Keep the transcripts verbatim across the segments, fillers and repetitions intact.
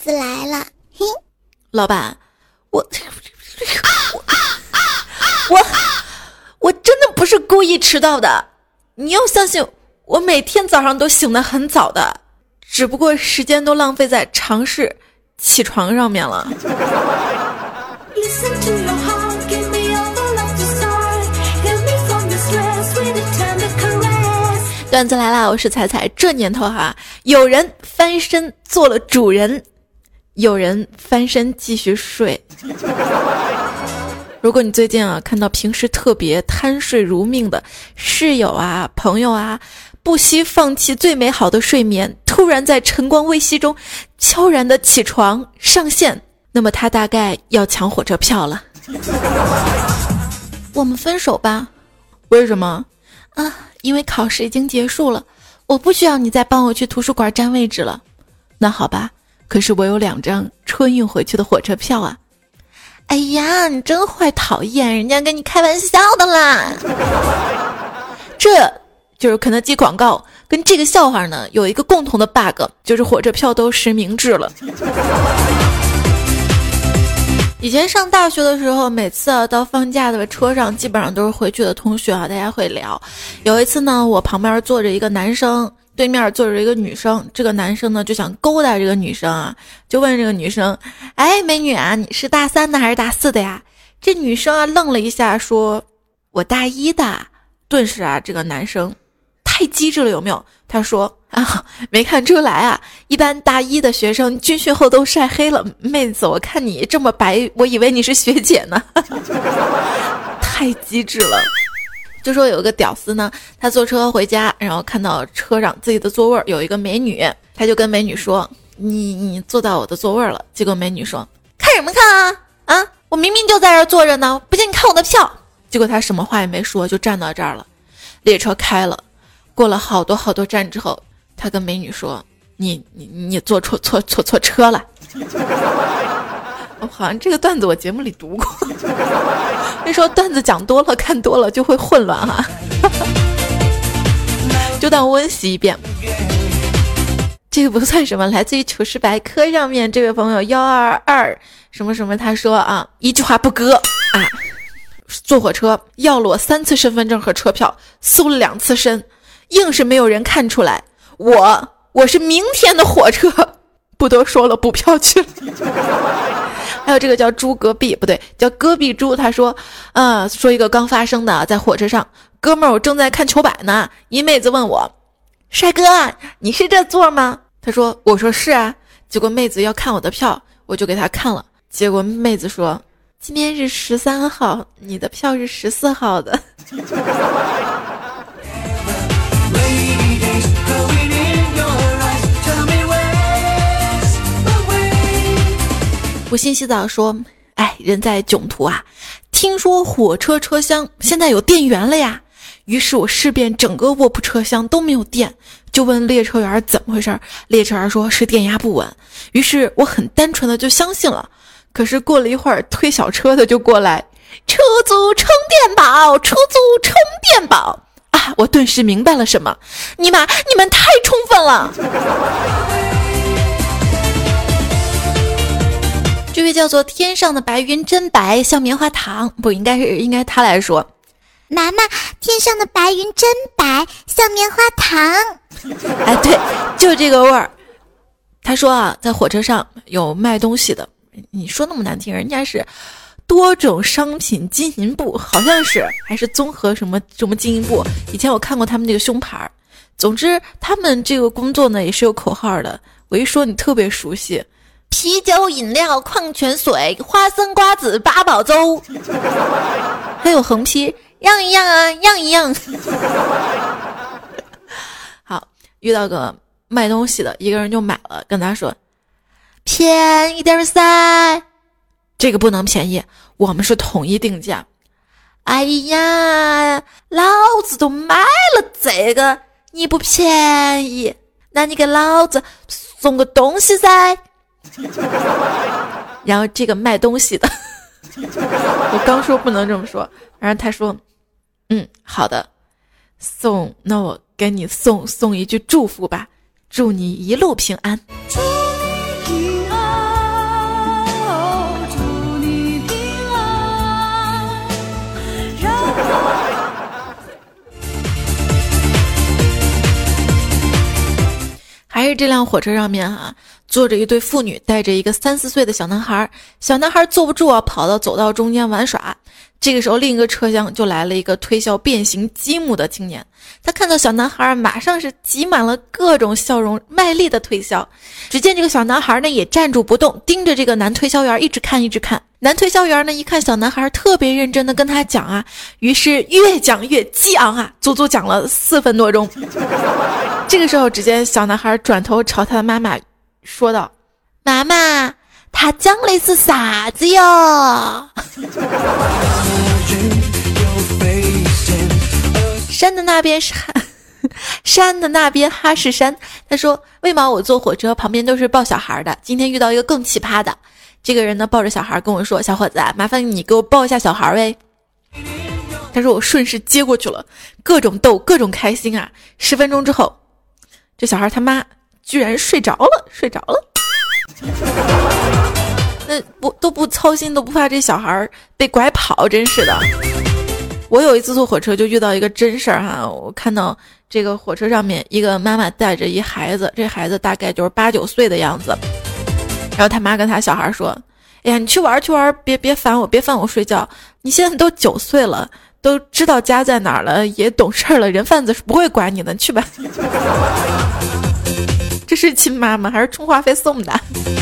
子来了，嘿， 老板，我我我我真的不是故意迟到的，你要相信我每天早上都醒得很早的，只不过时间都浪费在尝试起床上面了。段子来啦，我是彩彩。这年头哈，有人翻身做了主人，有人翻身继续睡。如果你最近啊看到平时特别贪睡如命的室友啊、朋友啊，不惜放弃最美好的睡眠，突然在晨光微曦中悄然的起床上线，那么他大概要抢火车票了。我们分手吧。为什么？啊，因为考试已经结束了，我不需要你再帮我去图书馆占位置了。那好吧，可是我有两张春运回去的火车票啊。哎呀，你真坏，讨厌，人家跟你开玩笑的啦。这就是肯德基广告跟这个笑话呢有一个共同的 bug， 就是火车票都实名制了。以前上大学的时候，每次啊到放假的车上，基本上都是回去的同学啊，大家会聊。有一次呢，我旁边坐着一个男生，对面坐着一个女生，这个男生呢就想勾搭这个女生啊，就问这个女生：“哎，美女啊，你是大三的还是大四的呀？”这女生啊愣了一下，说：“我大一的。”顿时啊，这个男生太机智了，有没有？他说：“啊，没看出来啊，一般大一的学生军训后都晒黑了。妹子，我看你这么白，我以为你是学姐呢。”太机智了。就说有一个屌丝呢，他坐车回家，然后看到车上自己的座位有一个美女，他就跟美女说：“你你坐到我的座位了。”结果美女说：“看什么看啊？啊，我明明就在这儿坐着呢，不信你看我的票。”结果他什么话也没说，就站到这儿了。列车开了。过了好多好多站之后，他跟美女说：“你你你坐错错错错车了。”我好像这个段子我节目里读过。那时候段子讲多了看多了就会混乱哈、啊，就当温习一遍。这个不算什么，来自于糗事百科上面这位朋友幺二二什么什么，他说啊，一句话不搁啊，坐火车要了我三次身份证和车票，搜了两次身。硬是没有人看出来，我我是明天的火车，不多说了，补票去了。还有这个叫猪隔壁，不对，叫戈壁猪，他说，呃，说一个刚发生的，在火车上，哥们儿，我正在看球百呢，一妹子问我，帅哥，你是这座吗？他说，我说是啊，结果妹子要看我的票，我就给她看了，结果妹子说，今天是十三号，你的票是十四号的。不信洗澡说，哎，人在囧途啊，听说火车车厢现在有电源了呀，于是我试遍整个卧铺车厢都没有电，就问列车员怎么回事，列车员说是电压不稳，于是我很单纯的就相信了。可是过了一会儿，推小车的就过来，出租充电宝，出租充电宝啊！我顿时明白了什么，你妈，你们太充分了。这位叫做天上的白云真白，像棉花糖，不应该是应该他来说。 妈妈，天上的白云真白，像棉花糖。 哎，对，就这个味儿。他说啊，在火车上有卖东西的，你说那么难听，人家是多种商品经营部，好像是还是综合什么什么经营部。以前我看过他们这个胸牌。总之，他们这个工作呢也是有口号的。我一说你特别熟悉。啤酒、饮料、矿泉水、花生、瓜子、八宝粥，还有横批，让一让啊，让一让。好，遇到个卖东西的，一个人就买了，跟他说便宜点噻，这个不能便宜，我们是统一定价。哎呀，老子都买了这个，你不便宜，那你给老子送个东西噻。然后这个卖东西的，我刚说不能这么说，然后他说，嗯，好的，送，那我给你送送一句祝福吧，祝你一路平安。祝你平安。 这辆火车上面啊，坐着一对父女，带着一个三四岁的小男孩。小男孩坐不住啊，跑到走道中间玩耍。这个时候，另一个车厢就来了一个推销变形积木的青年。他看到小男孩，马上是挤满了各种笑容，卖力的推销。只见这个小男孩呢，也站住不动，盯着这个男推销员一直看，一直看。男推销员呢，一看小男孩特别认真的跟他讲啊，于是越讲越激昂啊，足足讲了四分多钟。这个时候，只见小男孩转头朝他的妈妈说道：“妈妈，他讲的是啥子哟？”山的那边是山的那边哈是山。他说：“为毛我坐火车旁边都是抱小孩的？今天遇到一个更奇葩的。这个人呢，抱着小孩跟我说：‘小伙子，麻烦你给我抱一下小孩呗。’他说我顺势接过去了，各种逗，各种开心啊！十分钟之后，这小孩他妈居然睡着了，睡着了。那不都不操心，都不怕这小孩被拐跑，真是的。”我有一次坐火车就遇到一个真事儿哈，我看到这个火车上面一个妈妈带着一孩子，这孩子大概就是八九岁的样子，然后他妈跟他小孩说：“哎呀，你去玩去玩，别别烦我，别烦我睡觉。你现在都九岁了，都知道家在哪儿了，也懂事儿了，人贩子是不会管你的，去吧。”这是亲妈吗？还是充话费送的？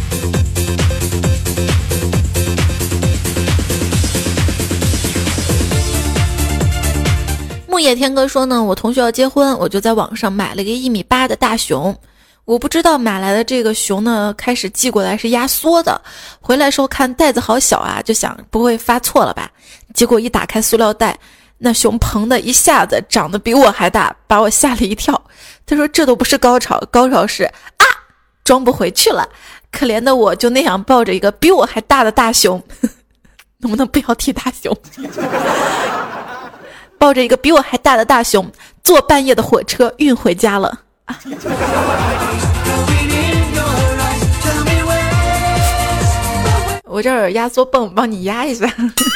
木野天哥说呢，我同学要结婚，我就在网上买了个一米八的大熊。我不知道买来的这个熊呢，开始寄过来是压缩的，回来时候看袋子好小啊，就想不会发错了吧？结果一打开塑料袋，那熊膨的一下子长得比我还大，把我吓了一跳。他说这都不是高潮，高潮是啊，装不回去了。可怜的我就那样抱着一个比我还大的大熊，能不能不要提大熊？抱着一个比我还大的大熊，坐半夜的火车运回家了。啊、我这儿有压缩泵，帮你压一下。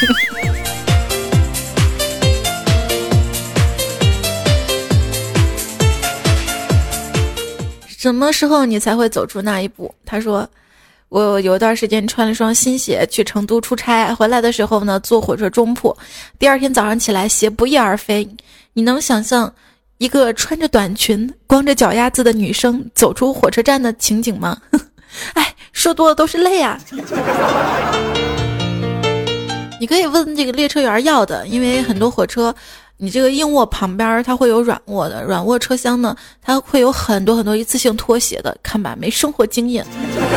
什么时候你才会走出那一步？他说我有一段时间穿了双新鞋去成都出差，回来的时候呢，坐火车中铺，第二天早上起来鞋不翼而飞。你能想象一个穿着短裙光着脚丫子的女生走出火车站的情景吗？哎，说多了都是泪啊。你可以问这个列车员要的，因为很多火车你这个硬卧旁边它会有软卧的，软卧车厢呢它会有很多很多一次性拖鞋的，看吧，没生活经验。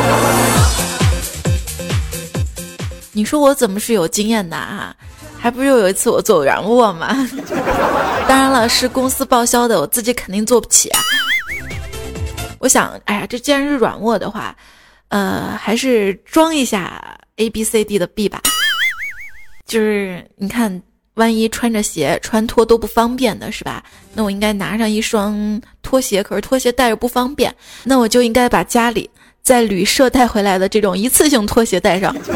你说我怎么是有经验的啊？还不是有一次我坐软卧嘛。当然了，是公司报销的，我自己肯定坐不起啊。我想哎呀，这既然是软卧的话，呃还是装一下 A B C D 的 B 吧。就是你看万一穿着鞋穿脱都不方便的是吧，那我应该拿上一双拖鞋，可是拖鞋带着不方便，那我就应该把家里在旅社带回来的这种一次性拖鞋带上。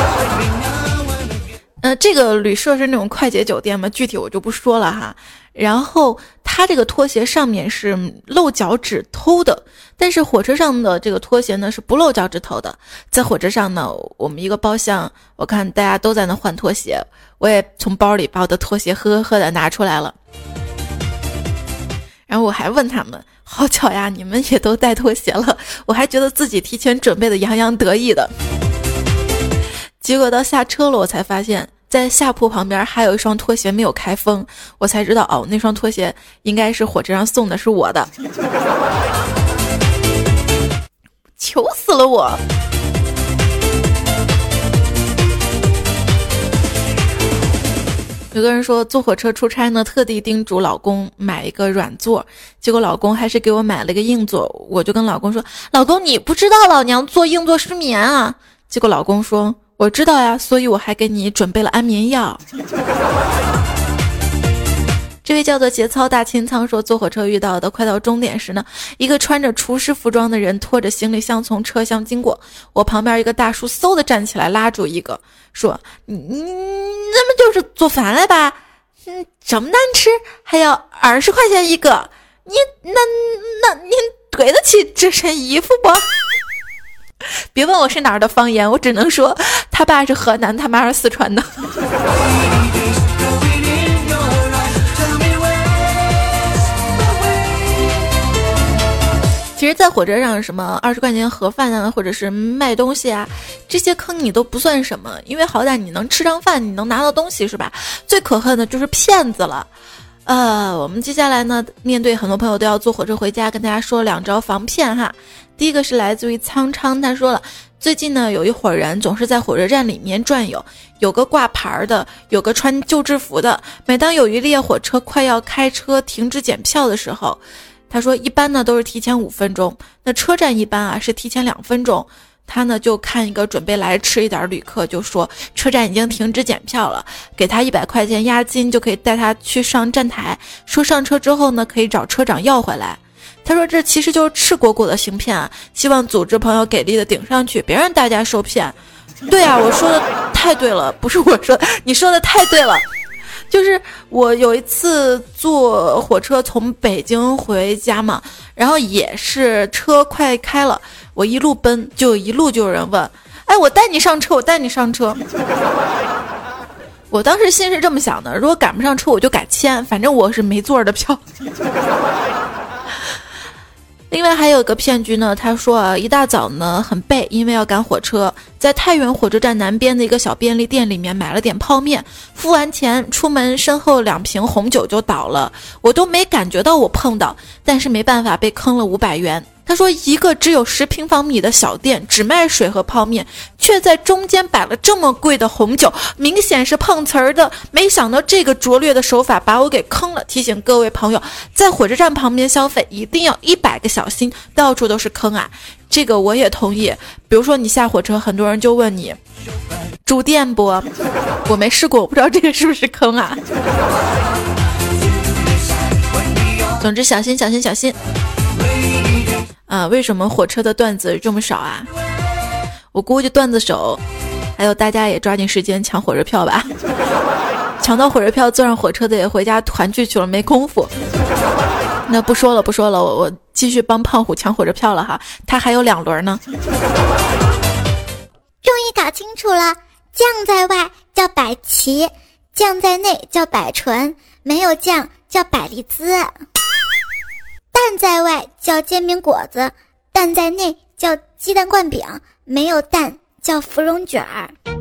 呃，这个旅社是那种快捷酒店嘛，具体我就不说了哈。然后它这个拖鞋上面是露脚趾头的，但是火车上的这个拖鞋呢是不露脚趾头的。在火车上呢，我们一个包厢，我看大家都在那换拖鞋，我也从包里把我的拖鞋呵呵呵的拿出来了。然后我还问他们，好巧呀，你们也都带拖鞋了，我还觉得自己提前准备的洋洋得意的。结果到下车了，我才发现在下铺旁边还有一双拖鞋没有开封，我才知道哦，那双拖鞋应该是火车上送的，是我的。求死了我！有个人说坐火车出差呢，特地叮嘱老公买一个软座，结果老公还是给我买了个硬座。我就跟老公说，老公你不知道老娘坐硬座失眠啊。结果老公说，我知道呀，所以我还给你准备了安眠药。这位叫做节操大清仓说，坐火车遇到的，快到终点时呢，一个穿着厨师服装的人拖着行李箱从车厢经过，我旁边一个大叔嗖的站起来拉住一个，说你你那么就是做饭了吧，嗯，这么难吃还要二十块钱一个，你那那你怼得起这身衣服不？别问我是哪儿的方言，我只能说他爸是河南，他妈是四川的。其实在火车上什么二十块钱盒饭啊，或者是卖东西啊，这些坑你都不算什么，因为好歹你能吃上饭，你能拿到东西是吧？最可恨的就是骗子了。呃，我们接下来呢，面对很多朋友都要坐火车回家，跟大家说两招防骗哈。第一个是来自于苍苍，他说了，最近呢有一伙人总是在火车站里面转悠，有个挂牌的，有个穿旧制服的。每当有一列火车快要开车停止检票的时候，他说一般呢都是提前五分钟，那车站一般啊是提前两分钟。他呢就看一个准备来吃一点旅客，就说车站已经停止检票了，给他一百块钱押金就可以带他去上站台，说上车之后呢可以找车长要回来。他说这其实就是赤果果的行骗啊，希望组织朋友给力的顶上去，别让大家受骗。对啊，我说的太对了，不是我说，你说的太对了。就是我有一次坐火车从北京回家嘛，然后也是车快开了，我一路奔，就一路就有人问，哎，我带你上车，我带你上车。我当时心是这么想的，如果赶不上车我就改签，反正我是没座的票。另外还有一个骗局呢，他说啊，一大早呢很背，因为要赶火车，在太原火车站南边的一个小便利店里面买了点泡面，付完钱出门，身后两瓶红酒就倒了，我都没感觉到我碰到，但是没办法被坑了五百元。他说一个只有十平方米的小店，只卖水和泡面，却在中间摆了这么贵的红酒，明显是碰瓷儿的。没想到这个拙劣的手法把我给坑了。提醒各位朋友，在火车站旁边消费一定要一百个小心，到处都是坑啊。这个我也同意。比如说你下火车，很多人就问你住店不？我没试过，我不知道这个是不是坑啊。总之小心小心小心。啊，为什么火车的段子这么少啊？我估计段子手，还有大家也抓紧时间抢火车票吧。抢到火车票，坐上火车的也回家团聚去了，没功夫。那不说了不说了，我我继续帮胖虎抢火车票了哈，他还有两轮呢。 终于搞清楚了，酱在外叫百奇，酱在内叫百纯，没有酱叫百利滋。蛋在外叫煎饼果子，蛋在内叫鸡蛋灌饼，没有蛋叫芙蓉卷儿。